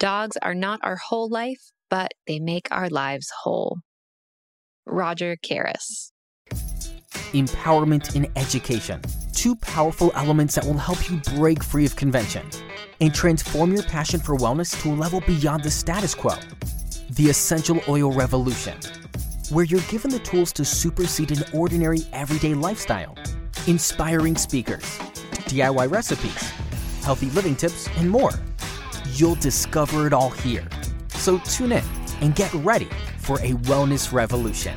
Dogs are not our whole life, but they make our lives whole. Roger Karas. Empowerment and education. Two powerful elements that will help you break free of convention and transform your passion for wellness to a level beyond the status quo. The Essential Oil Revolution, where you're given the tools to supersede an ordinary everyday lifestyle. Inspiring speakers, DIY recipes, healthy living tips, and more. You'll discover it all here. So tune in and get ready for a wellness revolution.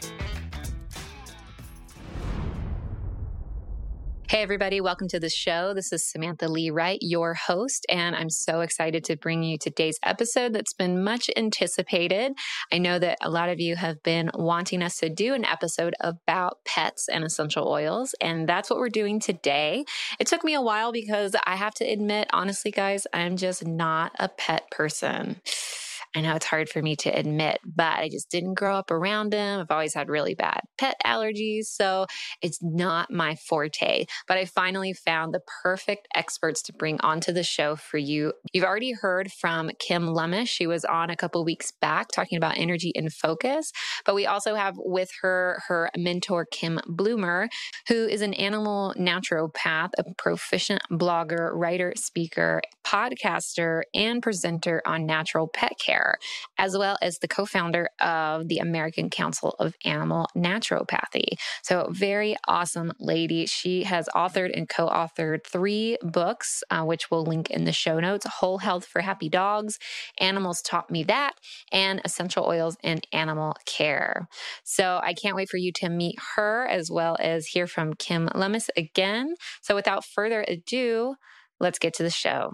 Hey everybody, welcome to the show. This is Samantha Lee Wright, your host, and I'm so excited to bring you today's episode that's been much anticipated. I know that a lot of you have been wanting us to do an episode about pets and essential oils, and that's what we're doing today. It took me a while because I have to admit, honestly, guys, I'm just not a pet person. I know it's hard for me to admit, but I just didn't grow up around them. I've always had really bad pet allergies, so it's not my forte. But I finally found the perfect experts to bring onto the show for you. You've already heard from Kim Lummis. She was on a couple weeks back talking about energy and focus. But we also have with her mentor, Kim Bloomer, who is an animal naturopath, a proficient blogger, writer, speaker, podcaster, and presenter on natural pet care, as well as the co-founder of the American Council of Animal Naturopathy. So very awesome lady. She has authored and co-authored 3 books, which we'll link in the show notes: Whole Health for Happy Dogs, Animals Taught Me That, and Essential Oils in Animal Care. So I can't wait for you to meet her as well as hear from Kim Lummis again. So without further ado, let's get to the show.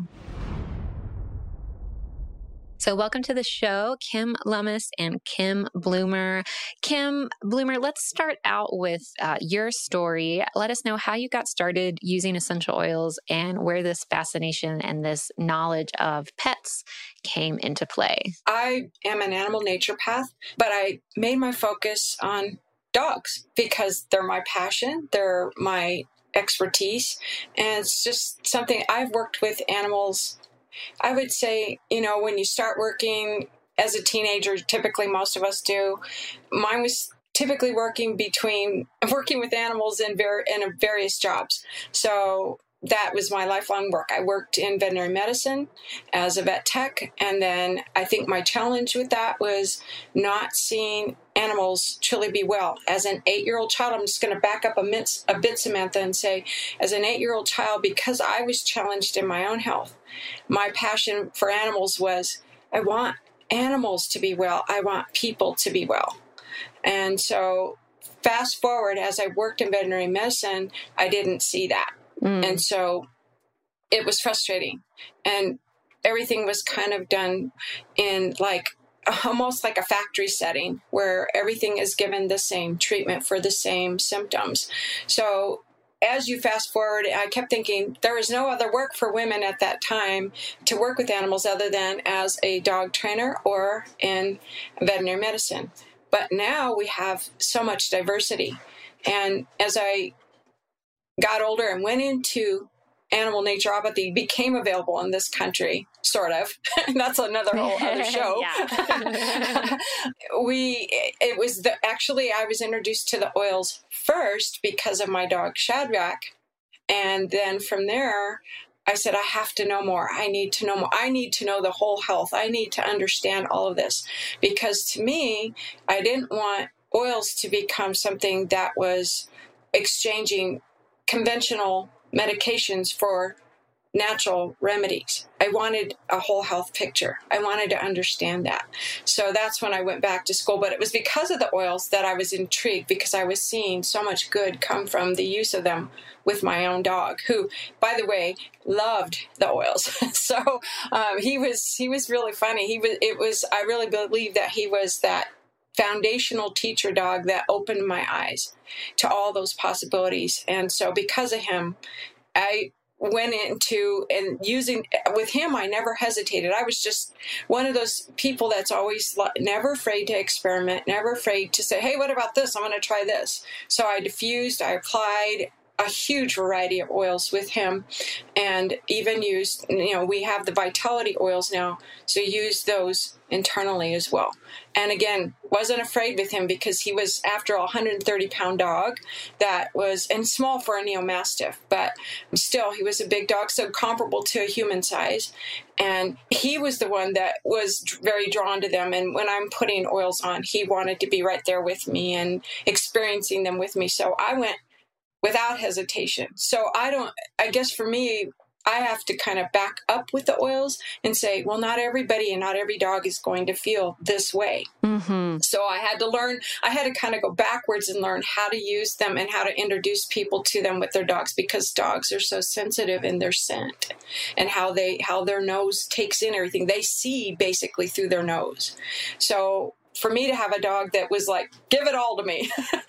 So welcome to the show, Kim Lummis and Kim Bloomer. Kim Bloomer, let's start out with your story. Let us know how you got started using essential oils and where this fascination and this knowledge of pets came into play. I am an animal naturopath, but I made my focus on dogs because they're my passion. They're my expertise. And it's just something I've worked with animals. I would say, when you start working as a teenager, typically most of us do, mine was typically working with animals in various jobs. So that was my lifelong work. I worked in veterinary medicine as a vet tech. And then I think my challenge with that was not seeing animals truly be well. As an 8-year-old child, I'm just going to back up a bit, Samantha, and say, as an 8-year-old child, because I was challenged in my own health, my passion for animals was, I want animals to be well. I want people to be well. And so fast forward, as I worked in veterinary medicine, I didn't see that. And so it was frustrating. And everything was kind of done in almost like a factory setting where everything is given the same treatment for the same symptoms. So as you fast forward, I kept thinking there was no other work for women at that time to work with animals other than as a dog trainer or in veterinary medicine. But now we have so much diversity. And as I got older and went into animal naturopathy, became available in this country, sort of. That's another whole other show. Actually, I was introduced to the oils first because of my dog Shadrach. And then from there, I said, I have to know more. I need to know more. I need to know the whole health. I need to understand all of this. Because to me, I didn't want oils to become something that was exchanging conventional medications for natural remedies. I wanted a whole health picture. I wanted to understand that. So that's when I went back to school. But it was because of the oils that I was intrigued, because I was seeing so much good come from the use of them with my own dog, who, by the way, loved the oils. So he was really funny. I really believe that he was that foundational teacher dog that opened my eyes to all those possibilities. And so because of him, I went into and using with him, I never hesitated. I was just one of those people that's always never afraid to experiment, never afraid to say, hey, what about this? I'm going to try this. So I diffused, I applied, a huge variety of oils with him, and even used, we have the Vitality oils now, so use those internally as well. And again, wasn't afraid with him because he was, after all, 130-pound dog that was, and small for a Neo-Mastiff, but still, he was a big dog, so comparable to a human size. And he was the one that was very drawn to them. And when I'm putting oils on, he wanted to be right there with me and experiencing them with me. So I went without hesitation. So I guess for me, I have to kind of back up with the oils and say, well, not everybody and not every dog is going to feel this way. Mm-hmm. So I had to kind of go backwards and learn how to use them and how to introduce people to them with their dogs, because dogs are so sensitive in their scent and how their nose takes in everything. They see basically through their nose. So for me to have a dog that was like, give it all to me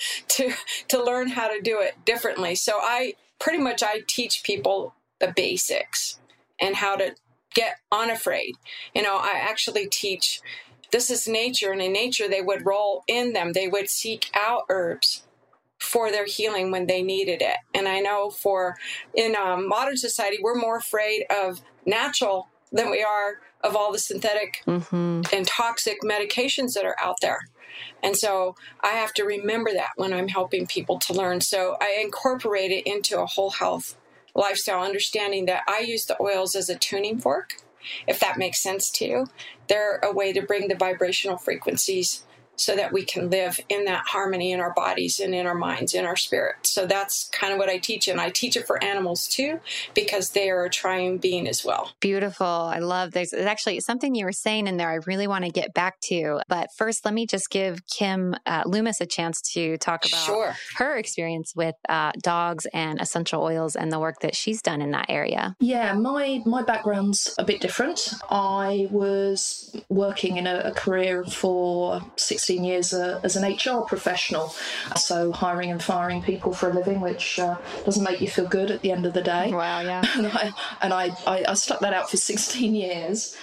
to learn how to do it differently. So I teach people the basics and how to get unafraid. I actually teach, this is nature, and in nature they would roll in them. They would seek out herbs for their healing when they needed it. And I know in modern society, we're more afraid of natural than we are of all the synthetic and toxic medications that are out there. And so I have to remember that when I'm helping people to learn. So I incorporate it into a whole health lifestyle, understanding that I use the oils as a tuning fork, if that makes sense to you. They're a way to bring the vibrational frequencies so that we can live in that harmony in our bodies and in our minds, in our spirit. So that's kind of what I teach. And I teach it for animals too, because they are a triune being as well. Beautiful. I love this. There's actually something you were saying in there I really want to get back to. But first, let me just give Kim Loomis a chance to talk about her experience with dogs and essential oils and the work that she's done in that area. Yeah, my background's a bit different. I was working in a career for 16 years as an HR professional, so hiring and firing people for a living, which doesn't make you feel good at the end of the day. Wow, yeah. And I stuck that out for 16 years.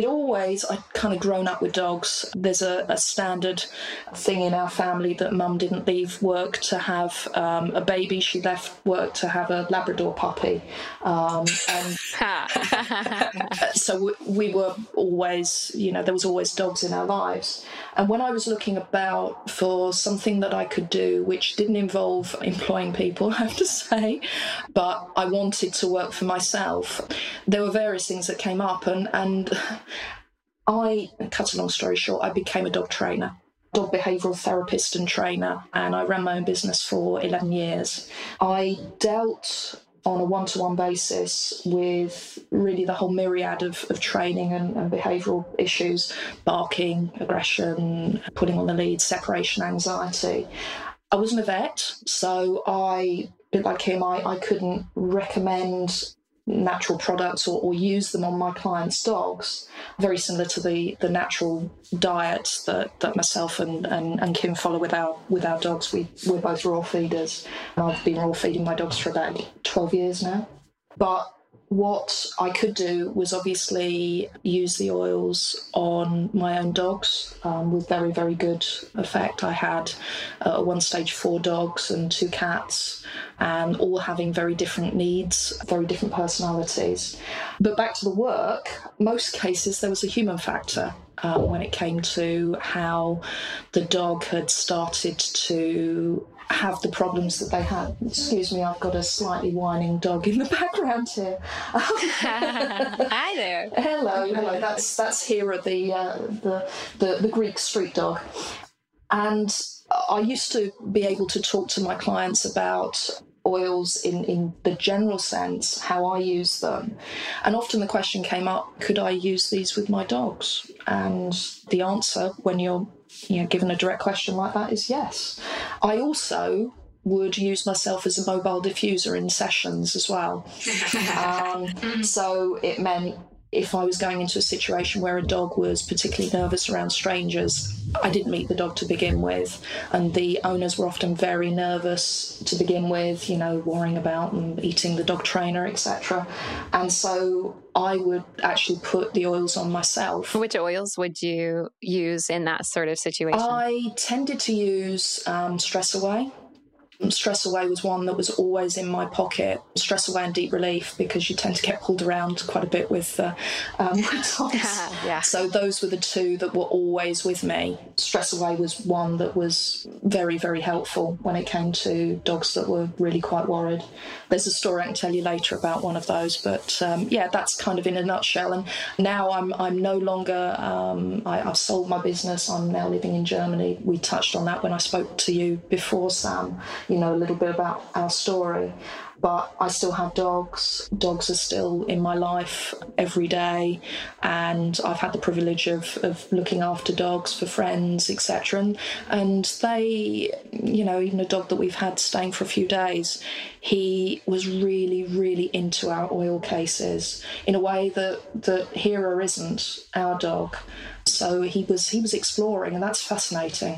I'd kind of grown up with dogs. There's a standard thing in our family that Mum didn't leave work to have a baby. She left work to have a Labrador puppy. And so we were always, there was always dogs in our lives. And when I was looking about for something that I could do, which didn't involve employing people, I have to say, but I wanted to work for myself, there were various things that came up. And cut a long story short, I became a dog trainer, dog behavioural therapist and trainer, and I ran my own business for 11 years. I dealt on a one-to-one basis with really the whole myriad of training and behavioural issues: barking, aggression, putting on the lead, separation anxiety. I wasn't a vet, so a bit like him, I couldn't recommend natural products or use them on my clients' dogs, very similar to the natural diet that myself and Kim follow with our dogs. We're both raw feeders, and I've been raw feeding my dogs for about 12 years now. But what I could do was obviously use the oils on my own dogs with very, very good effect. I had at one stage 4 dogs and 2 cats, and all having very different needs, very different personalities. But back to the work, most cases there was a human factor when it came to how the dog had started to have the problems that they had. Excuse me, I've got a slightly whining dog in the background here. Hi there. Hello. That's Hera, the Greek street dog. And I used to be able to talk to my clients about oils in the general sense, how I use them. And often the question came up, could I use these with my dogs? And the answer, when you're given a direct question like that, is yes. I also would use myself as a mobile diffuser in sessions as well. So it meant if I was going into a situation where a dog was particularly nervous around strangers, I didn't meet the dog to begin with, and the owners were often very nervous to begin with, worrying about and eating the dog trainer, etc. And so I would actually put the oils on myself. Which oils would you use in that sort of situation? I tended to use Stress Away, Stress Away was one that was always in my pocket. Stress Away and Deep Relief, because you tend to get pulled around quite a bit with dogs. Yeah. So those were the two that were always with me. Stress Away was one that was very, very helpful when it came to dogs that were really quite worried. There's a story I can tell you later about one of those, but that's kind of in a nutshell. And now I'm no longer, I've sold my business. I'm now living in Germany. We touched on that when I spoke to you before, Sam, a little bit about our story. But I still have dogs. Dogs are still in my life every day, and I've had the privilege of looking after dogs for friends, etc. And they, even a dog that we've had staying for a few days, he was really, really into our oil cases in a way that Hera isn't, our dog. So he was exploring, and that's fascinating.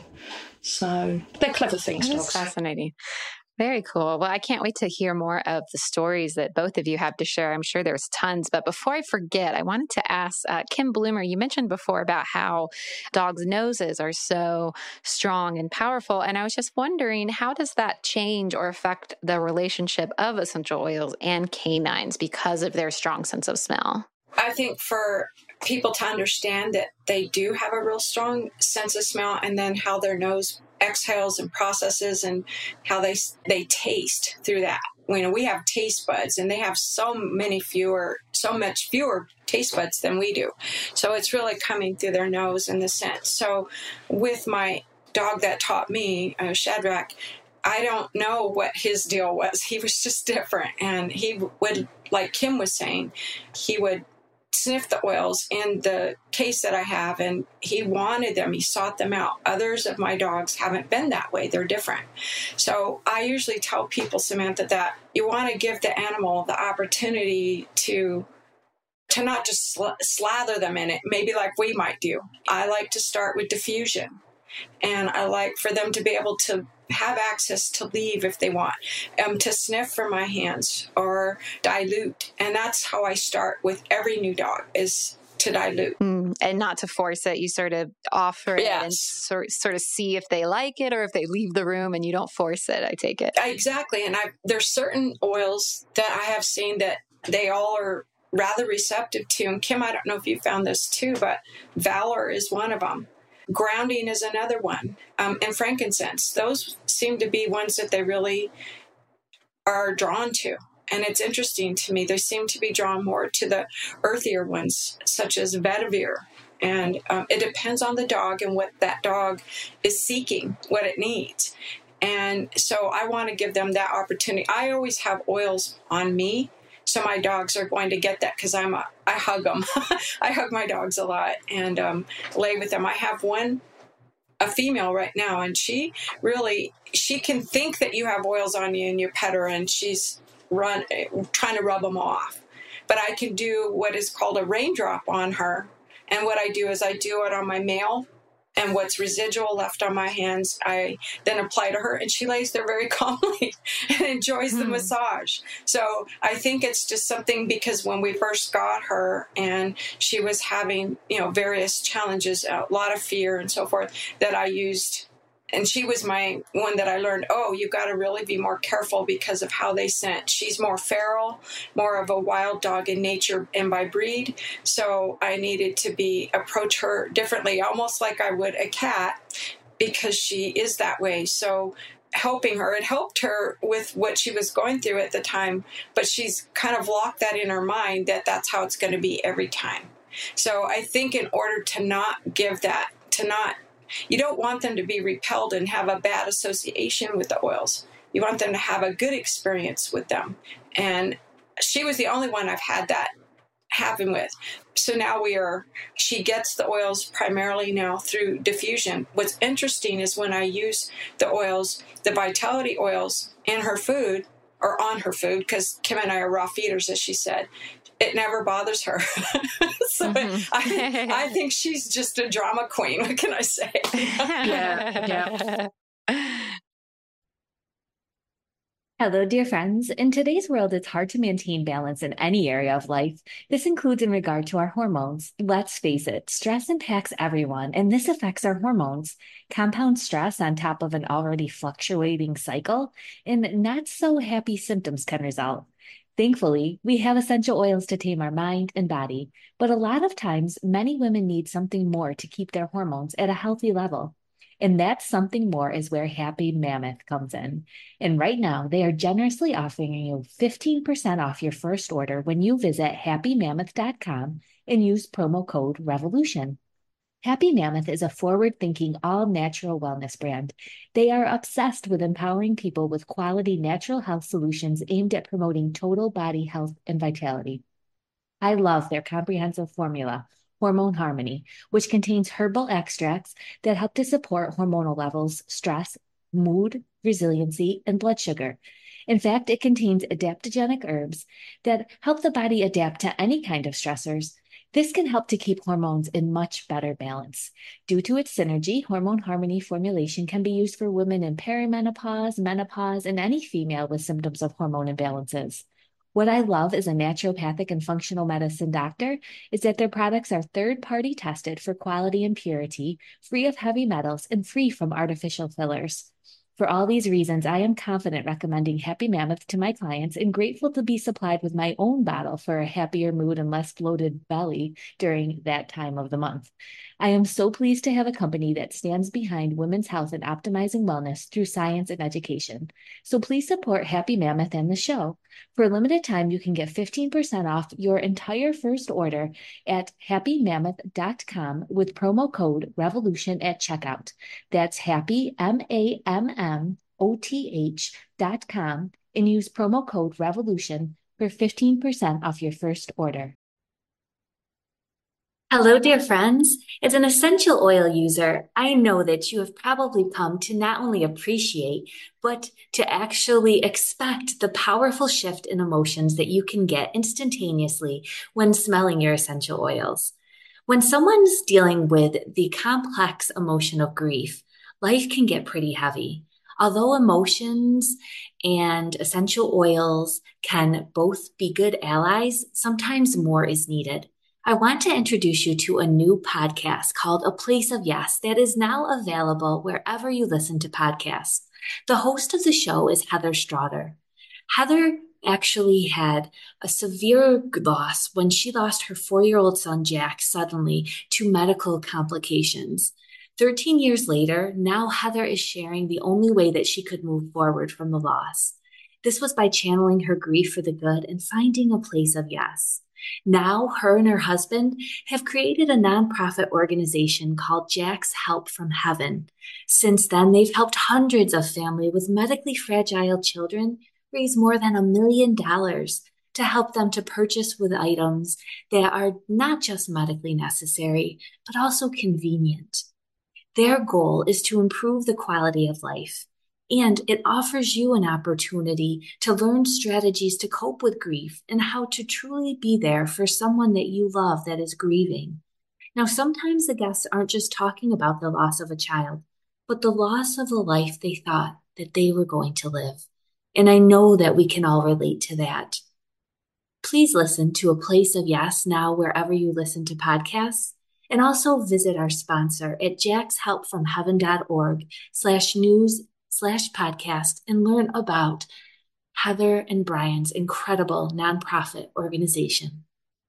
So they're clever things, dogs. That's fascinating. Very cool. Well, I can't wait to hear more of the stories that both of you have to share. I'm sure there's tons. But before I forget, I wanted to ask Kim Bloomer, you mentioned before about how dogs' noses are so strong and powerful. And I was just wondering, how does that change or affect the relationship of essential oils and canines because of their strong sense of smell? I think for people to understand that they do have a real strong sense of smell, and then how their nose exhales and processes, and how they taste through that. We have taste buds, and they have so much fewer taste buds than we do. So it's really coming through their nose and the scent. So with my dog that taught me, Shadrach, I don't know what his deal was. He was just different. And he would, like Kim was saying, he would sniff the oils in the case that I have, and he wanted them. He sought them out. Others of my dogs haven't been that way. They're different. So I usually tell people, Samantha, that you want to give the animal the opportunity to not just slather them in it, maybe like we might do. I like to start with diffusion, and I like for them to be able to have access to leave if they want, to sniff from my hands or dilute. And that's how I start with every new dog, is to dilute. And not to force it. You sort of offer it and sort of see if they like it or if they leave the room, and you don't force it, I take it. Exactly. And there's certain oils that I have seen that they all are rather receptive to. And Kim, I don't know if you found this too, but Valor is one of them. Grounding is another one, and frankincense. Those seem to be ones that they really are drawn to. And it's interesting to me, they seem to be drawn more to the earthier ones, such as vetiver. And it depends on the dog and what that dog is seeking, what it needs. And so I want to give them that opportunity. I always have oils on me, so my dogs are going to get that, because I hug them. I hug my dogs a lot and lay with them. I have a female right now, and she can think that you have oils on you and you pet her, and she's trying to rub them off. But I can do what is called a raindrop on her. And what I do is I do it on my male, and what's residual left on my hands, I then apply to her, and she lays there very calmly and enjoys the massage. So I think it's just something, because when we first got her and she was having, various challenges, a lot of fear and so forth, that I used. And she was my one that I learned, you got to really be more careful because of how they scent. She's more feral, more of a wild dog in nature and by breed. So I needed to approach her differently, almost like I would a cat, because she is that way. So helping her, it helped her with what she was going through at the time, but she's kind of locked that in her mind that that's how it's going to be every time. So I think in order to not give that, you don't want them to be repelled and have a bad association with the oils. You want them to have a good experience with them. And she was the only one I've had that happen with. So now she gets the oils primarily now through diffusion. What's interesting is when I use the oils, the Vitality oils, in her food, or on her food, because Kim and I are raw feeders, as she said, it never bothers her. So I think she's just a drama queen. What can I say? Yeah. Hello, dear friends. In today's world, it's hard to maintain balance in any area of life. This includes in regard to our hormones. Let's face it, stress impacts everyone, and this affects our hormones. Compound stress on top of an already fluctuating cycle, and not so happy symptoms can result. Thankfully, we have essential oils to tame our mind and body, but a lot of times, many women need something more to keep their hormones at a healthy level. And that something more is where Happy Mammoth comes in. And right now, they are generously offering you 15% off your first order when you visit happymammoth.com and use promo code REVOLUTION. Happy Mammoth is a forward-thinking, all-natural wellness brand. They are obsessed with empowering people with quality natural health solutions aimed at promoting total body health and vitality. I love their comprehensive formula, Hormone Harmony, which contains herbal extracts that help to support hormonal levels, stress, mood, resiliency, and blood sugar. In fact, it contains adaptogenic herbs that help the body adapt to any kind of stressors. This can help to keep hormones in much better balance. Due to its synergy, Hormone Harmony formulation can be used for women in perimenopause, menopause, and any female with symptoms of hormone imbalances. What I love as a naturopathic and functional medicine doctor is that their products are third-party tested for quality and purity, free of heavy metals, and free from artificial fillers. For all these reasons, I am confident recommending Happy Mammoth to my clients and grateful to be supplied with my own bottle for a happier mood and less bloated belly during that time of the month. I am so pleased to have a company that stands behind women's health and optimizing wellness through science and education. So please support Happy Mammoth and the show. For a limited time, you can get 15% off your entire first order at happymammoth.com with promo code REVOLUTION at checkout. That's happy, MAMMOTH.com, and use promo code REVOLUTION for 15% off your first order. Hello, dear friends. As an essential oil user, I know that you have probably come to not only appreciate, but to actually expect the powerful shift in emotions that you can get instantaneously when smelling your essential oils. When someone's dealing with the complex emotion of grief, life can get pretty heavy. Although emotions and essential oils can both be good allies, sometimes more is needed. I want to introduce you to a new podcast called A Place of Yes that is now available wherever you listen to podcasts. The host of the show is Heather Strother. Heather actually had a severe loss when she lost her 4-year-old son, Jack, suddenly to medical complications. 13 years later, now Heather is sharing the only way that she could move forward from the loss. This was by channeling her grief for the good and finding a place of yes. Now, her and her husband have created a nonprofit organization called Jack's Help from Heaven. Since then, they've helped hundreds of families with medically fragile children raise more than $1 million to help them to purchase with items that are not just medically necessary, but also convenient. Their goal is to improve the quality of life. And it offers you an opportunity to learn strategies to cope with grief and how to truly be there for someone that you love that is grieving. Now, sometimes the guests aren't just talking about the loss of a child, but the loss of a life they thought that they were going to live. And I know that we can all relate to that. Please listen to A Place of Yes now wherever you listen to podcasts. And also visit our sponsor at jackshelpfromheaven.org/news/podcast and learn about Heather and Brian's incredible nonprofit organization.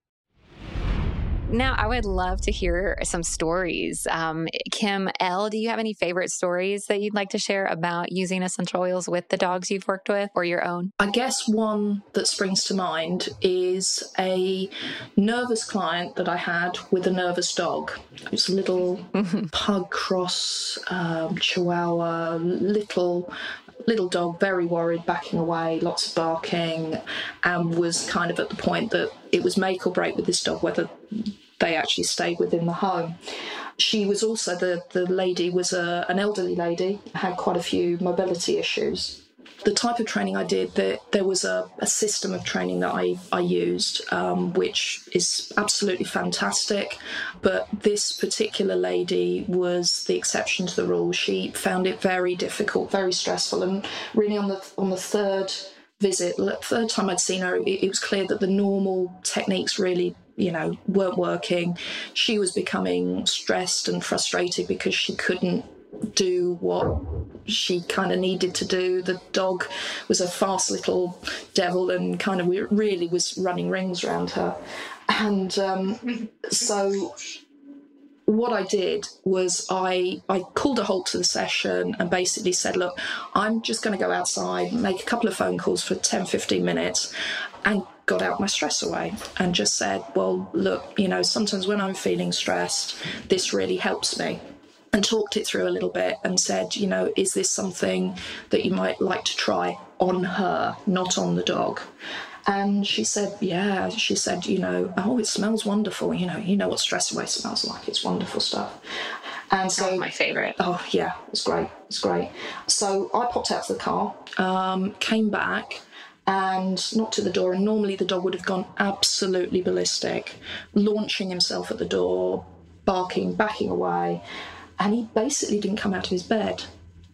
Now, I would love to hear some stories. Kim L., do you have any favorite stories that you'd like to share about using essential oils with the dogs you've worked with or your own? I guess one that springs to mind is a nervous client that I had with a nervous dog. It was a little pug cross, chihuahua, little dog, very worried, backing away, lots of barking, and was kind of at the point that it was make or break with this dog whether they actually stayed within the home. She was also, the lady was an elderly lady, had quite a few mobility issues. the type of training I did, there was a system of training that I used, which is absolutely fantastic. But this particular lady was the exception to the rule. She found it very difficult, very stressful, and really on the third visit, the third time I'd seen her, it was clear that the normal techniques really, weren't working. She was becoming stressed and frustrated because she couldn't do what she kind of needed to do. The dog was a fast little devil and kind of really was running rings around her. And so what I did was I called a halt to the session and basically said, look, I'm just going to go outside, make a couple of phone calls for 10, 15 minutes and got out my stress away and just said, well, look, sometimes when I'm feeling stressed, this really helps me. And talked it through a little bit and said, is this something that you might like to try on her, not on the dog? And she said, yeah. She said, oh, it smells wonderful. You know what stress away smells like. It's wonderful stuff. And so, my favorite. Oh, yeah, it's great. It's great. So I popped out of the car, came back and knocked at the door. And normally the dog would have gone absolutely ballistic, launching himself at the door, barking, backing away. And he basically didn't come out of his bed.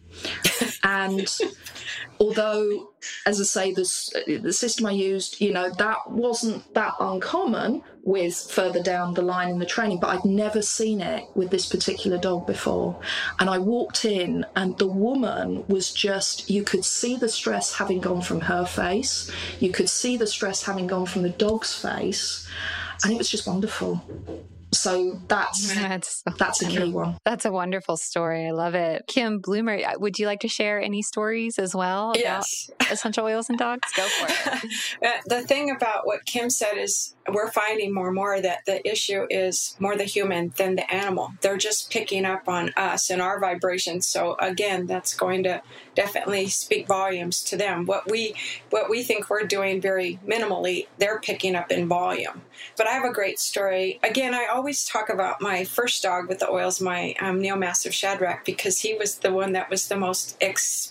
And although, as I say, the system I used, that wasn't that uncommon with further down the line in the training, but I'd never seen it with this particular dog before. And I walked in and the woman was just, you could see the stress having gone from her face. You could see the stress having gone from the dog's face. And it was just wonderful. So that's a key one. That's a wonderful story. I love it. Kim Bloomer, would you like to share any stories as well about essential oils in dogs? Go for it. The thing about what Kim said is we're finding more and more that the issue is more the human than the animal. They're just picking up on us and our vibrations. So again, that's going to definitely speak volumes to them. What we think we're doing very minimally, they're picking up in volume. But I have a great story. Again, I always talk about my first dog with the oils, my Neo-Mastiff Shadrach, because he was the one that was the most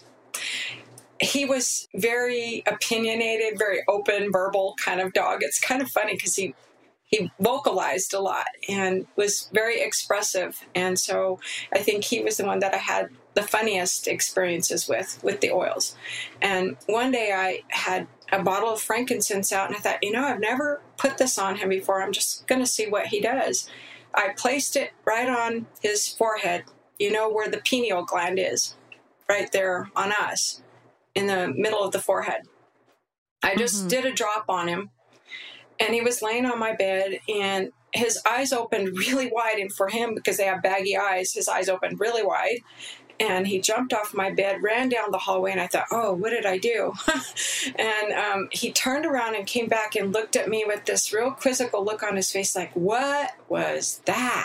he was very opinionated, very open, verbal kind of dog. It's kind of funny because he vocalized a lot and was very expressive. And so I think he was the one that I had the funniest experiences with the oils. And one day I had a bottle of frankincense out and I thought, I've never put this on him before. I'm just going to see what he does. I placed it right on his forehead, where the pineal gland is, right there on us, in the middle of the forehead. I just did a drop on him, and he was laying on my bed, and his eyes opened really wide, and for him, because they have baggy eyes, his eyes opened really wide, and he jumped off my bed, ran down the hallway, and I thought, oh, what did I do? And he turned around and came back and looked at me with this real quizzical look on his face, like, what was that?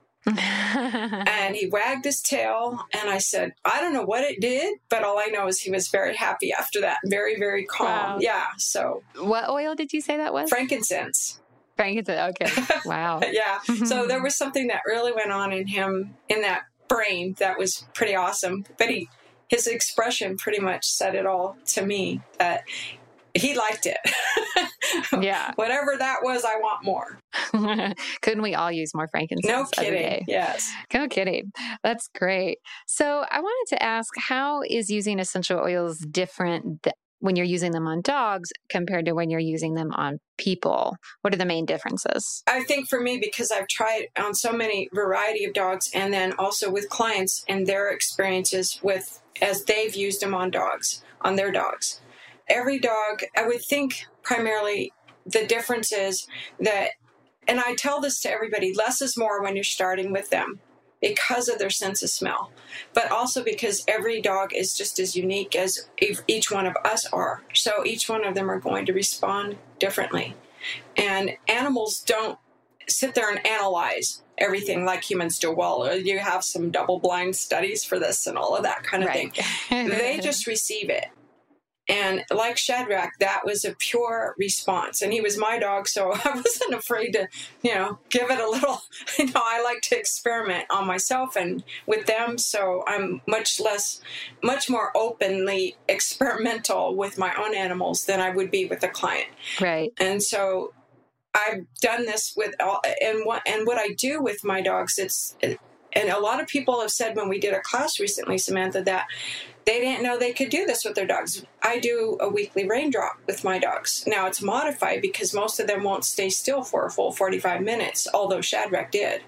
And he wagged his tail, and I said, I don't know what it did, but all I know is he was very happy after that. Very, very calm. Wow. Yeah. So what oil did you say that was? Frankincense. Frankincense. Okay. Wow. Yeah. So there was something that really went on in him, in that brain, that was pretty awesome. But his expression pretty much said it all to me, that he liked it. Yeah. Whatever that was, I want more. Couldn't we all use more frankincense? No kidding. Yes. No kidding. That's great. So I wanted to ask, how is using essential oils different when you're using them on dogs compared to when you're using them on people? What are the main differences? I think for me, because I've tried on so many variety of dogs, and then also with clients and their experiences with, as they've used them on dogs, on their dogs. Every dog, I would think primarily the difference is that, and I tell this to everybody, less is more when you're starting with them because of their sense of smell, but also because every dog is just as unique as each one of us are. So each one of them are going to respond differently. And animals don't sit there and analyze everything like humans do. Well, you have some double-blind studies for this and all of that kind of thing. They just receive it. And like Shadrach, that was a pure response. And he was my dog, so I wasn't afraid to, give it a little, I like to experiment on myself and with them. So I'm much more openly experimental with my own animals than I would be with a client. Right. And so I've done this with all, and what I do with my dogs, and a lot of people have said when we did a class recently, Samantha, that they didn't know they could do this with their dogs. I do a weekly raindrop with my dogs. Now, it's modified because most of them won't stay still for a full 45 minutes, although Shadrach did.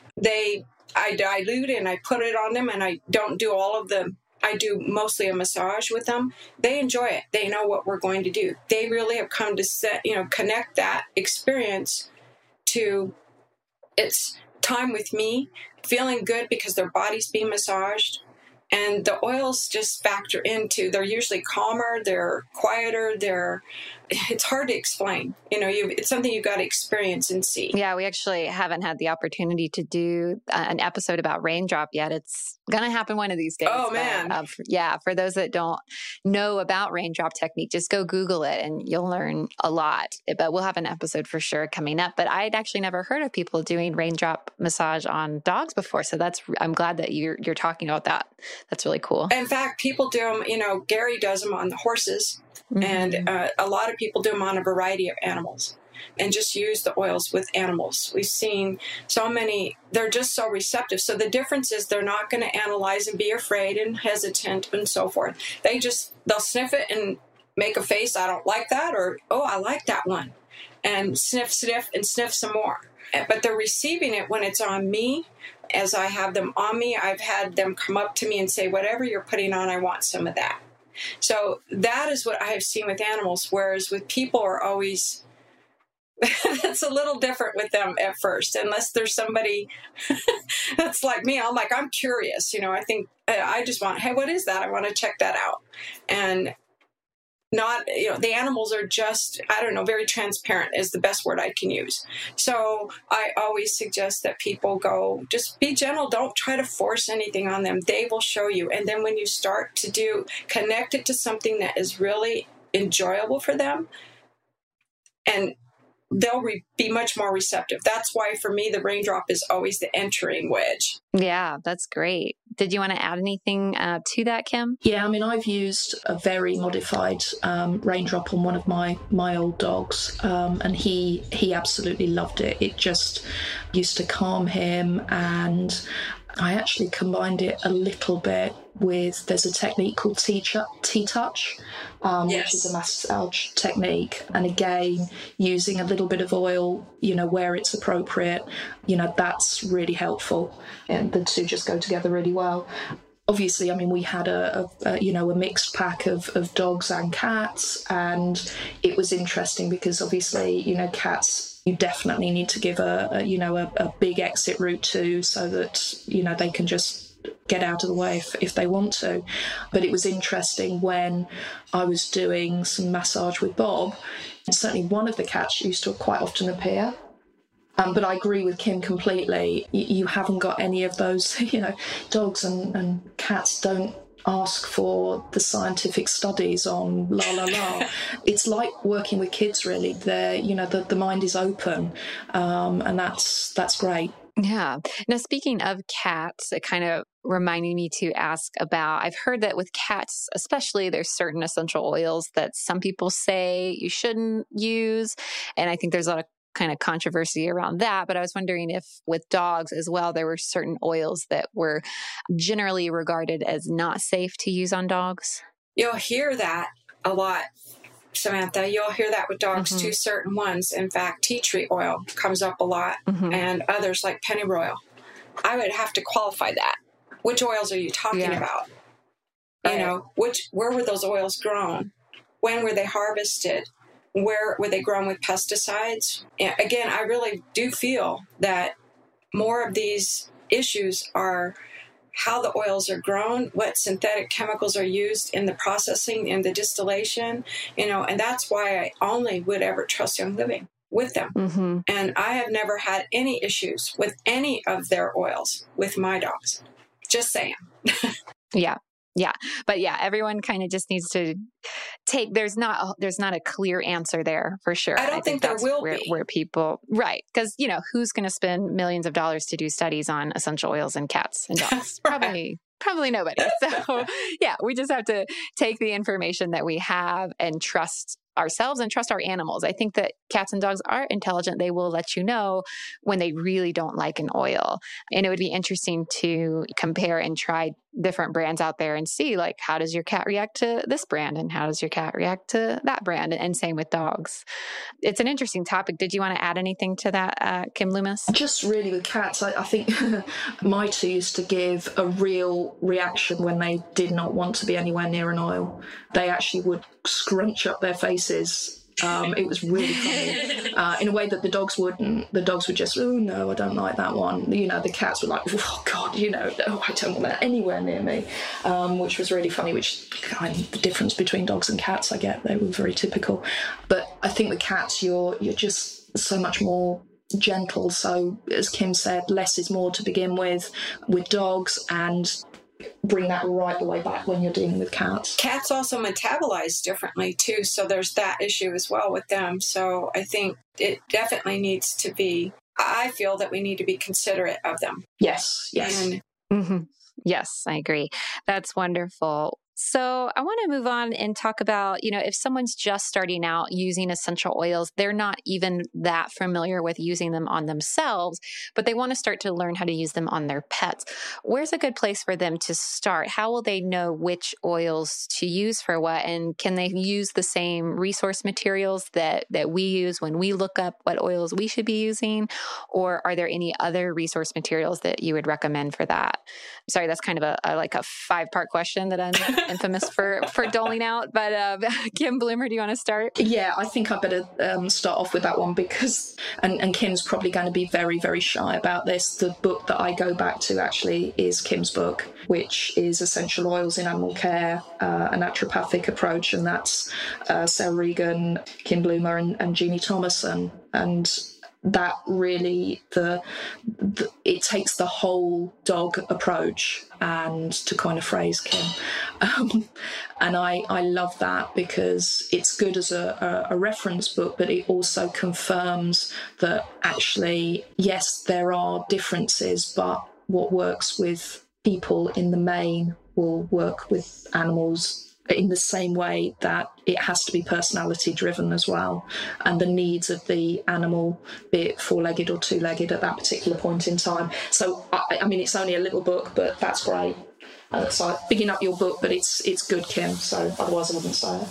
I dilute and I put it on them, and I don't do I do mostly a massage with them. They enjoy it. They know what we're going to do. They really have come to connect that experience to it's time with me, feeling good because their body's being massaged. And the oils just factor into, they're usually calmer, they're quieter, it's hard to explain. It's something you've got to experience and see. Yeah, we actually haven't had the opportunity to do an episode about raindrop yet. It's going to happen one of these days. Oh, man. For those that don't know about raindrop technique, just go Google it and you'll learn a lot. But we'll have an episode for sure coming up. But I'd actually never heard of people doing raindrop massage on dogs before. So I'm glad that you're talking about that. That's really cool. In fact, people do them, Gary does them on the horses. Mm-hmm. And a lot of people do them on a variety of animals and just use the oils with animals. We've seen so many, they're just so receptive. So the difference is they're not going to analyze and be afraid and hesitant and so forth. They'll sniff it and make a face, I don't like that, or, oh, I like that one. And sniff, and sniff some more. But they're receiving it when it's on me. As I have them on me, I've had them come up to me and say, whatever you're putting on, I want some of that. So that is what I have seen with animals, whereas with people are always, it's a little different with them at first, unless there's somebody that's like me. I'm curious, I think I just want, hey, what is that? I want to check that out. And not, the animals are just, very transparent is the best word I can use. So I always suggest that people just be gentle. Don't try to force anything on them. They will show you. And then when you start to connect it to something that is really enjoyable for them, and they'll be much more receptive. That's why for me, the raindrop is always the entering wedge. Yeah, that's great. Did you want to add anything to that, Kim? Yeah, I've used a very modified raindrop on one of my old dogs, and he absolutely loved it. It just used to calm him, and I actually combined it a little bit with, there's a technique called T-touch, which is a massage technique. And again, using a little bit of oil, where it's appropriate, that's really helpful. And the two just go together really well. Obviously, we had a mixed pack of dogs and cats, and it was interesting because obviously, cats, you definitely need to give a big exit route to, so that, they can just get out of the way if they want to. But it was interesting when I was doing some massage with Bob, and certainly one of the cats used to quite often appear. But I agree with Kim completely. You haven't got any of those, dogs and cats don't ask for the scientific studies on la. It's like working with kids, really. The mind is open, and that's great. Yeah. Now, speaking of cats, it kind of reminded me to ask about, I've heard that with cats, especially, there's certain essential oils that some people say you shouldn't use. And I think there's a lot of kind of controversy around that. But I was wondering if with dogs as well, there were certain oils that were generally regarded as not safe to use on dogs. You'll hear that a lot, Samantha. You'll hear that with dogs too, certain ones. In fact, tea tree oil comes up a lot, and others like pennyroyal. I would have to qualify that. Which oils are you talking about? Right. Where were those oils grown? When were they harvested? Where were they grown with pesticides? Again, I really do feel that more of these issues are how the oils are grown, what synthetic chemicals are used in the processing and the distillation, and that's why I only would ever trust Young Living with them. And I have never had any issues with any of their oils with my dogs. Just saying. Yeah. Yeah. But yeah, everyone kind of just needs to there's not a clear answer there for sure. I don't think there will be. Where people, right. Because, who's going to spend millions of dollars to do studies on essential oils in cats and dogs? Probably nobody. So yeah, we just have to take the information that we have and trust ourselves and trust our animals. I think that cats and dogs are intelligent. They will let you know when they really don't like an oil. And it would be interesting to compare and try different brands out there and see, like, how does your cat react to this brand and how does your cat react to that brand? And same with dogs. It's an interesting topic. Did you want to add anything to that, Kim Loomis? Just really with cats, I think my two used to give a real reaction when they did not want to be anywhere near an oil. They actually would scrunch up their faces. It was really funny in a way that the dogs wouldn't. The dogs would just, oh no, I don't like that one. The cats were like, oh God, no, I don't want that anywhere near me, which was really funny, which kind of the difference between dogs and cats, I get. They were very typical. But I think with cats, you're just so much more gentle. So as Kim said, less is more to begin with dogs, and bring that right the way back when you're dealing with cats. Cats also metabolize differently too, so there's that issue as well with them. So I think it definitely needs to be, I feel that we need to be considerate of them. Yes. And, yes, I agree. That's wonderful. So I want to move on and talk about, if someone's just starting out using essential oils, they're not even that familiar with using them on themselves, but they want to start to learn how to use them on their pets. Where's a good place for them to start? How will they know which oils to use for what? And can they use the same resource materials that we use when we look up what oils we should be using? Or are there any other resource materials that you would recommend for that? Sorry, that's kind of a 5-part question that I'm infamous for doling out. But Kim Bloomer, do you want to start? Yeah, I think I better start off with that one because, and Kim's probably going to be very, very shy about this. The book that I go back to actually is Kim's book, which is Essential Oils in Animal Care, a naturopathic approach. And that's Sarah Regan, Kim Bloomer and Jeannie Thomason. And that really, it takes the whole dog approach, and to coin a phrase, Kim. And I love that because it's good as a reference book, but it also confirms that actually, yes, there are differences, but what works with people in the main will work with animals in the same way that it has to be personality driven as well, and the needs of the animal, be it 4-legged or 2-legged at that particular point in time. So, I mean, it's only a little book, but that's great. So bigging up your book, but it's good, Kim, so otherwise I wouldn't say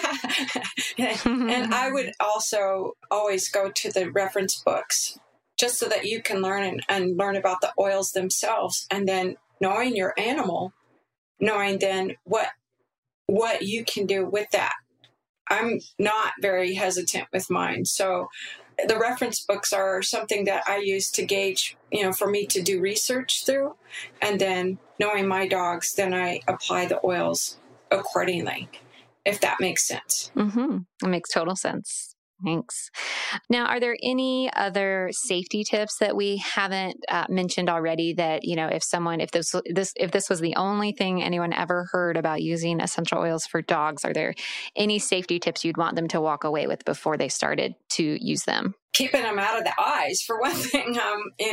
it. And I would also always go to the reference books just so that you can learn and learn about the oils themselves, and then knowing your animal, knowing then what you can do with that. I'm not very hesitant with mine. So the reference books are something that I use to gauge, for me to do research through. And then knowing my dogs, then I apply the oils accordingly, if that makes sense. Mm-hmm. It makes total sense. Thanks. Now, are there any other safety tips that we haven't mentioned already that, if this was the only thing anyone ever heard about using essential oils for dogs, are there any safety tips you'd want them to walk away with before they started to use them? Keeping them out of the eyes, for one thing. You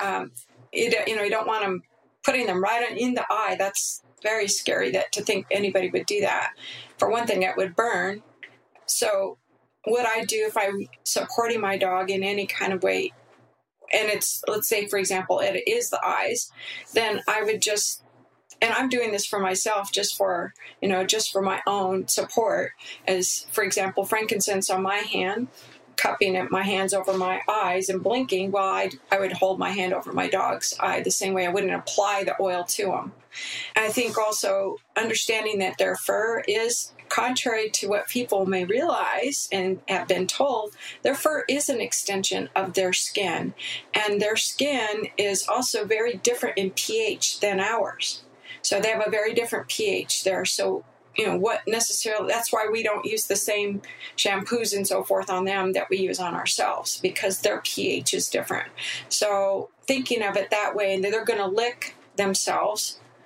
don't want them putting them right in the eye. That's very scary to think anybody would do that. For one thing, it would burn. So what I do if I'm supporting my dog in any kind of way, and it's, let's say, for example, it is the eyes, then I would just, and I'm doing this for myself just for my own support, as, for example, frankincense on my hand, cupping my hands over my eyes and blinking while I would hold my hand over my dog's eye the same way I wouldn't apply the oil to them. I think also understanding that their fur is, contrary to what people may realize and have been told, their fur is an extension of their skin. And their skin is also very different in pH than ours. So they have a very different pH there. So, that's why we don't use the same shampoos and so forth on them that we use on ourselves, because their pH is different. So thinking of it that way, and they're going to lick themselves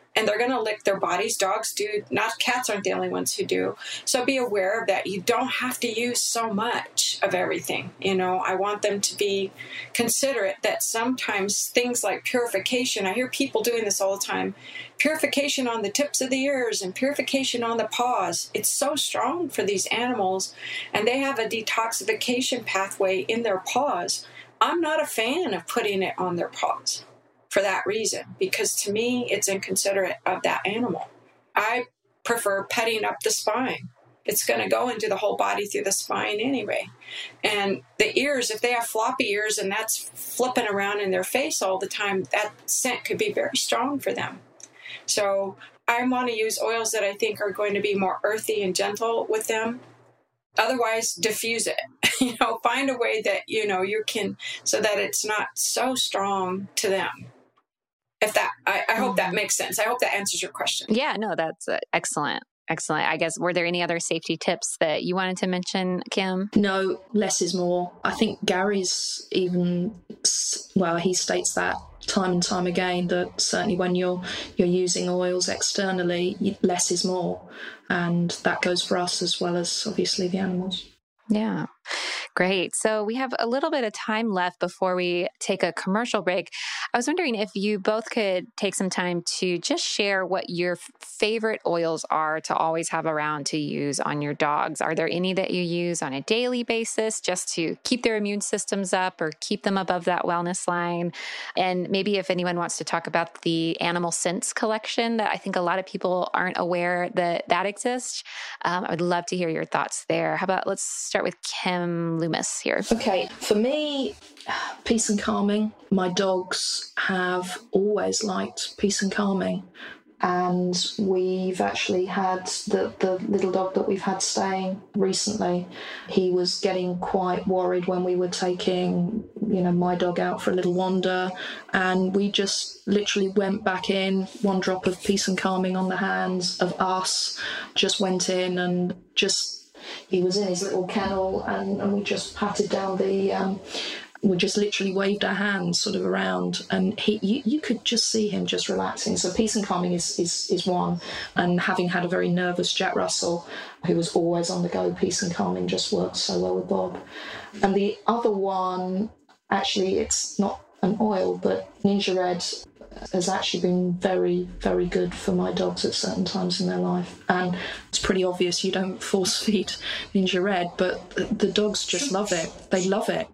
and they're going to lick their bodies. Dogs do, not cats aren't the only ones who do. So be aware of that. You don't have to use so much of everything. I want them to be considerate that sometimes things like purification, I hear people doing this all the time, purification on the tips of the ears and purification on the paws. It's so strong for these animals, and they have a detoxification pathway in their paws. I'm not a fan of putting it on their paws for that reason, because to me, it's inconsiderate of that animal. I prefer petting up the spine. It's going to go into the whole body through the spine anyway. And the ears, if they have floppy ears and that's flipping around in their face all the time, that scent could be very strong for them. So I want to use oils that I think are going to be more earthy and gentle with them. Otherwise, diffuse it. Find a way that, you can, so that it's not so strong to them. If that, I hope that makes sense. I hope that answers your question. Yeah, no, that's excellent. Excellent. I guess, were there any other safety tips that you wanted to mention, Kim? No, less is more. I think Gary's even, he states that time and time again, that certainly when you're using oils externally, less is more. And that goes for us as well as obviously the animals. Yeah. Great. So we have a little bit of time left before we take a commercial break. I was wondering if you both could take some time to just share what your favorite oils are to always have around to use on your dogs. Are there any that you use on a daily basis just to keep their immune systems up or keep them above that wellness line? And maybe if anyone wants to talk about the Animal Scents collection, that I think a lot of people aren't aware that exists, I would love to hear your thoughts there. How about let's start with Kim Loomis here. Okay, for me, peace and calming. My dogs have always liked peace and calming. And we've actually had the little dog that we've had staying recently. He was getting quite worried when we were taking, my dog out for a little wander. And we just literally went back in, one drop of peace and calming on the hands of us, just went in and he was in his little kennel and we just patted down we just literally waved our hands sort of around, and you could just see him just relaxing. So peace and calming is one. And having had a very nervous Jack Russell, who was always on the go, peace and calming just worked so well with Bob. And the other one, actually, it's not an oil, but Ninja Red has actually been very, very good for my dogs at certain times in their life. And it's pretty obvious you don't force feed Ninja Red, but the dogs just love it. They love it.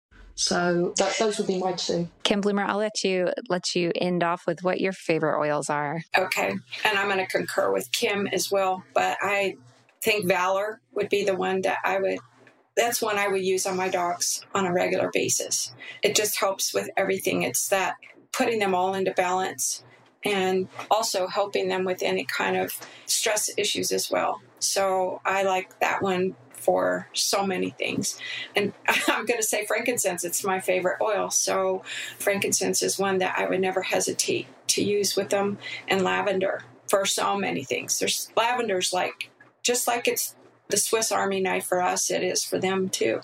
So those would be my two. Kim Bloomer, I'll let you end off with what your favorite oils are. Okay. And I'm going to concur with Kim as well, but I think Valor would be the one that that's one I would use on my dogs on a regular basis. It just helps with everything. It's that putting them all into balance and also helping them with any kind of stress issues as well. So I like that one for so many things. And I'm going to say frankincense, it's my favorite oil. So frankincense is one that I would never hesitate to use with them, and lavender for so many things. There's lavender's just like it's the Swiss Army knife for us, it is for them too.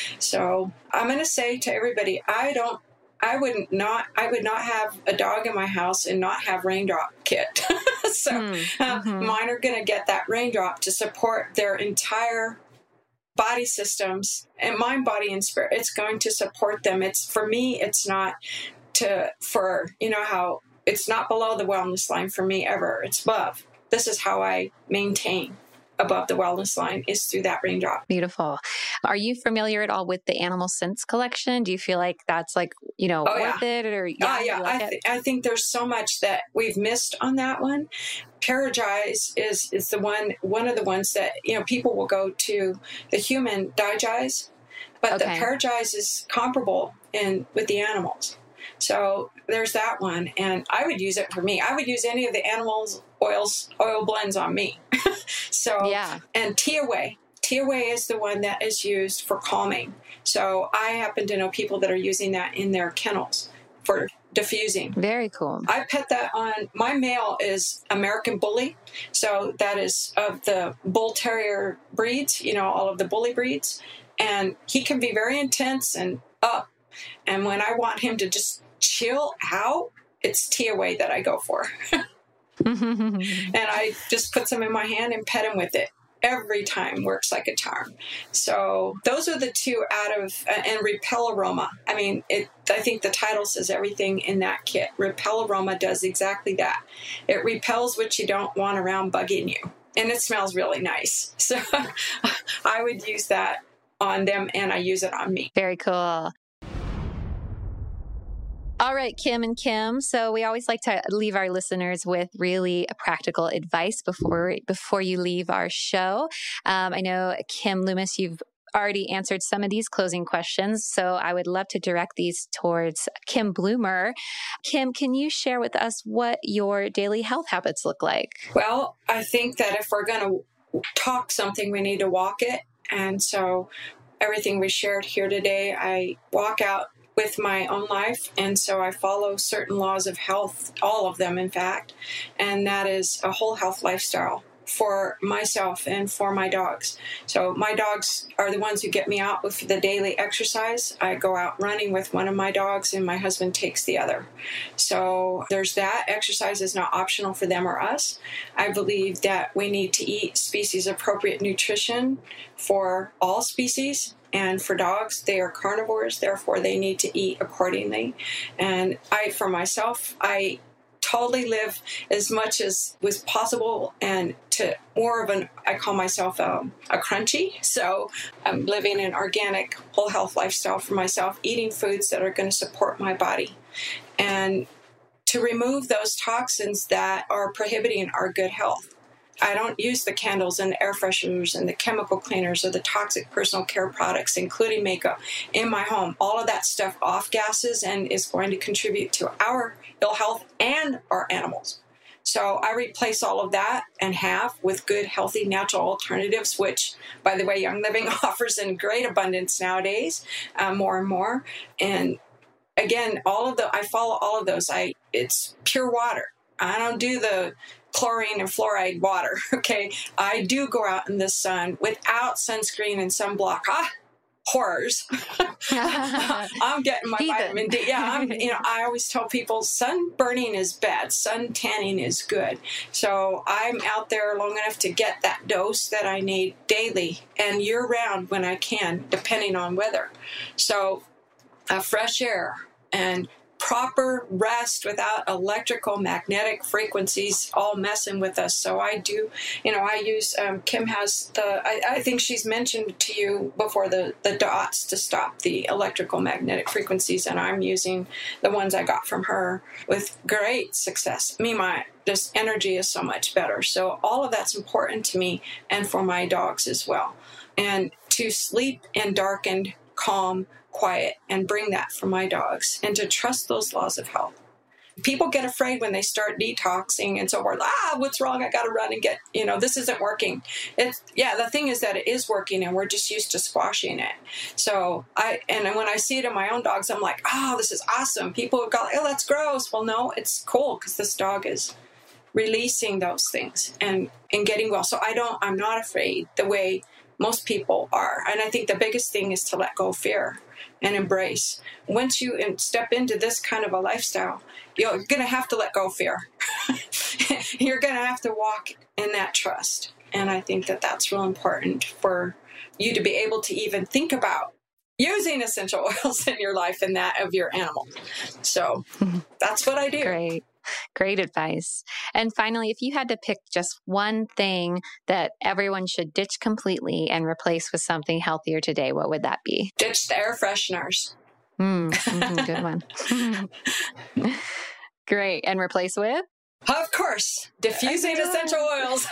So I'm going to say to everybody, I would not have a dog in my house and not have Raindrop kit. Mine are going to get that Raindrop to support their entire body systems and mind, body, and spirit. It's going to support them. For me, it's not how it's not below the wellness line for me ever. It's above. This is how I maintain above the wellness line, is through that Raindrop. Beautiful. Are you familiar at all with the Animal Scents collection? Do you feel like that's worth it? Or I think there's so much that we've missed on that one. Paragize is the one of the ones that, people will go to the human Digize, but the Paragize is comparable with the animals. So there's that one. And I would use it for me. I would use any of the animals oil blends on me. And Tiaway is the one that is used for calming. So I happen to know people that are using that in their kennels for diffusing. Very cool. I put that on. My male is American Bully. So that is of the Bull Terrier breeds, all of the bully breeds. And he can be very intense and up. And when I want him to just chill out, it's Tiaway that I go for. And I just put some in my hand and pet him with it. Every time works like a charm. So those are the two out of, and Repel Aroma. I mean, I think the title says everything in that kit. Repel Aroma does exactly that. It repels what you don't want around bugging you. And it smells really nice. So I would use that on them, and I use it on me. Very cool. All right, Kim and Kim. So we always like to leave our listeners with really practical advice before you leave our show. I know, Kim Loomis, you've already answered some of these closing questions, so I would love to direct these towards Kim Bloomer. Kim, can you share with us what your daily health habits look like? Well, I think that if we're going to talk something, we need to walk it. And so everything we shared here today, I walk out with my own life, and so I follow certain laws of health, all of them, in fact, and that is a whole health lifestyle for myself and for my dogs. So my dogs are the ones who get me out with the daily exercise. I go out running with one of my dogs, and my husband takes the other. So there's that. Exercise is not optional for them or us. I believe that we need to eat species-appropriate nutrition for all species. And for dogs, they are carnivores, therefore they need to eat accordingly. And for myself, I totally live as much as was possible and to more of I call myself a crunchy. So I'm living an organic, whole health lifestyle for myself, eating foods that are going to support my body. And to remove those toxins that are prohibiting our good health. I don't use the candles and the air fresheners and the chemical cleaners or the toxic personal care products, including makeup, in my home. All of that stuff off gases and is going to contribute to our ill health and our animals. So I replace all of that and have with good, healthy, natural alternatives, which, by the way, Young Living offers in great abundance nowadays, more and more. And again, I follow all of those. It's pure water. I don't do the chlorine and fluoride water, okay? I do go out in the sun without sunscreen and sunblock. Horrors. I'm getting my vitamin D. Yeah, I always tell people sunburning is bad. Sun tanning is good. So I'm out there long enough to get that dose that I need daily and year-round when I can, depending on weather. So fresh air and proper rest without electrical magnetic frequencies all messing with us. So I do, I use, Kim has I think she's mentioned to you before the dots to stop the electrical magnetic frequencies, and I'm using the ones I got from her with great success. This energy is so much better. So all of that's important to me and for my dogs as well. And to sleep in darkened, calm, quiet, and bring that for my dogs, and to trust those laws of health. People get afraid when they start detoxing and so forth. What's wrong? I got to run and get, this isn't working. The thing is that it is working, and we're just used to squashing it. So when I see it in my own dogs, I'm like, this is awesome. People have got, that's gross. Well, no, it's cool because this dog is releasing those things and getting well. So I'm not afraid the way most people are. And I think the biggest thing is to let go of fear and embrace. Once you step into this kind of a lifestyle, you're going to have to let go of fear. You're going to have to walk in that trust. And I think that that's real important for you to be able to even think about using essential oils in your life and that of your animal. So that's what I do. Great advice. And finally, if you had to pick just one thing that everyone should ditch completely and replace with something healthier today, what would that be? Ditch the air fresheners. Good one. Great. And replace with? Of course, diffusing essential oils.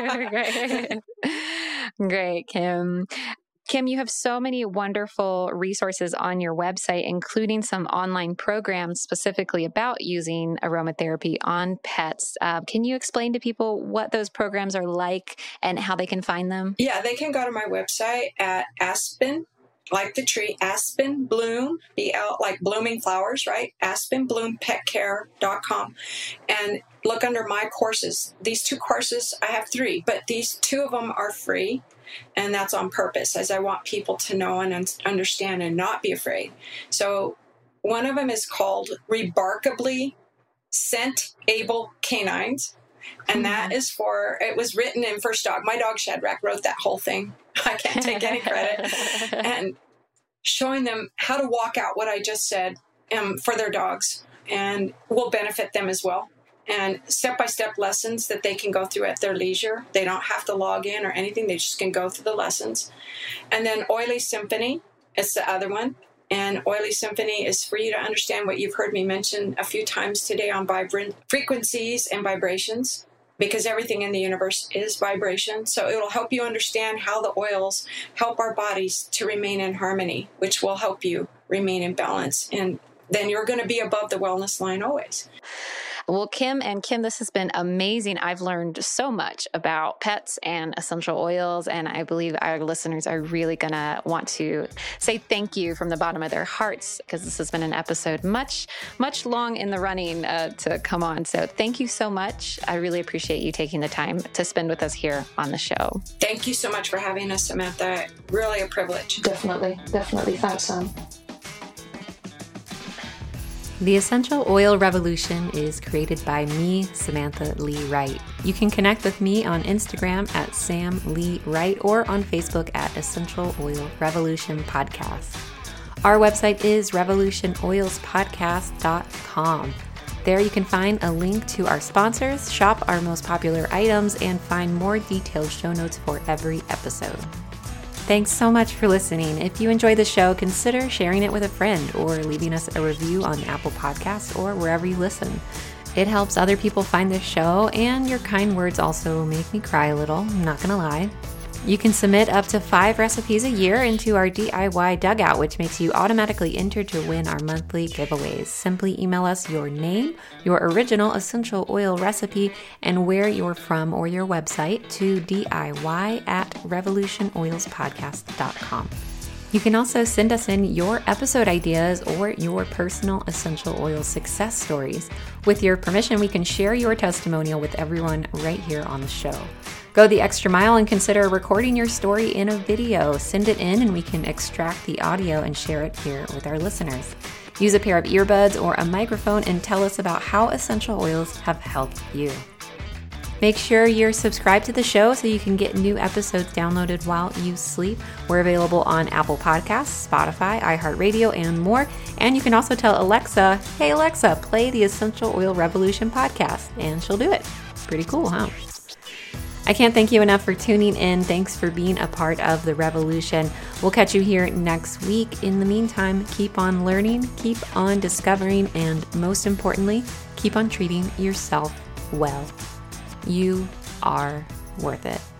Great, Kim. Kim, you have so many wonderful resources on your website, including some online programs specifically about using aromatherapy on pets. Can you explain to people what those programs are like and how they can find them? Yeah, they can go to my website at Aspen, like the tree, Aspen Bloom, like blooming flowers, right? AspenBloomPetCare.com. And look under my courses. These 2 courses, I have 3, but these 2 of them are free. And that's on purpose, as I want people to know and understand and not be afraid. So one of them is called Remarkably Scent-Able Canines. And that is it was written in First Dog. My dog Shadrach wrote that whole thing. I can't take any credit. And showing them how to walk out what I just said for their dogs, and will benefit them as well. And step-by-step lessons that they can go through at their leisure. They don't have to log in or anything. They just can go through the lessons. And then Oily Symphony is the other one. And Oily Symphony is for you to understand what you've heard me mention a few times today on vibrant frequencies and vibrations, because everything in the universe is vibration. So it will help you understand how the oils help our bodies to remain in harmony, which will help you remain in balance. And then you're going to be above the wellness line always. Well, Kim, this has been amazing. I've learned so much about pets and essential oils, and I believe our listeners are really going to want to say thank you from the bottom of their hearts, because this has been an episode much long in the running to come on. So thank you so much. I really appreciate you taking the time to spend with us here on the show. Thank you so much for having us, Samantha. Really a privilege. Definitely. Thanks, Sam. The Essential Oil Revolution is created by me, Samantha Lee Wright. You can connect with me on Instagram at Sam Lee Wright or on Facebook at Essential Oil Revolution Podcast. Our website is revolutionoilspodcast.com. There you can find a link to our sponsors, shop our most popular items, and find more detailed show notes for every episode. Thanks so much for listening. If you enjoy the show, consider sharing it with a friend or leaving us a review on Apple Podcasts or wherever you listen. It helps other people find this show, and your kind words also make me cry a little, I'm not gonna lie. You can submit up to 5 recipes a year into our DIY dugout, which makes you automatically entered to win our monthly giveaways. Simply email us your name, your original essential oil recipe, and where you're from or your website to DIY@revolutionoilspodcast.com. You can also send us in your episode ideas or your personal essential oil success stories. With your permission, we can share your testimonial with everyone right here on the show. Go the extra mile and consider recording your story in a video. Send it in and we can extract the audio and share it here with our listeners. Use a pair of earbuds or a microphone and tell us about how essential oils have helped you. Make sure you're subscribed to the show so you can get new episodes downloaded while you sleep. We're available on Apple Podcasts, Spotify, iHeartRadio, and more. And you can also tell Alexa, hey Alexa, play the Essential Oil Revolution podcast, and she'll do it. Pretty cool, huh? I can't thank you enough for tuning in. Thanks for being a part of the revolution. We'll catch you here next week. In the meantime, keep on learning, keep on discovering, and most importantly, keep on treating yourself well. You are worth it.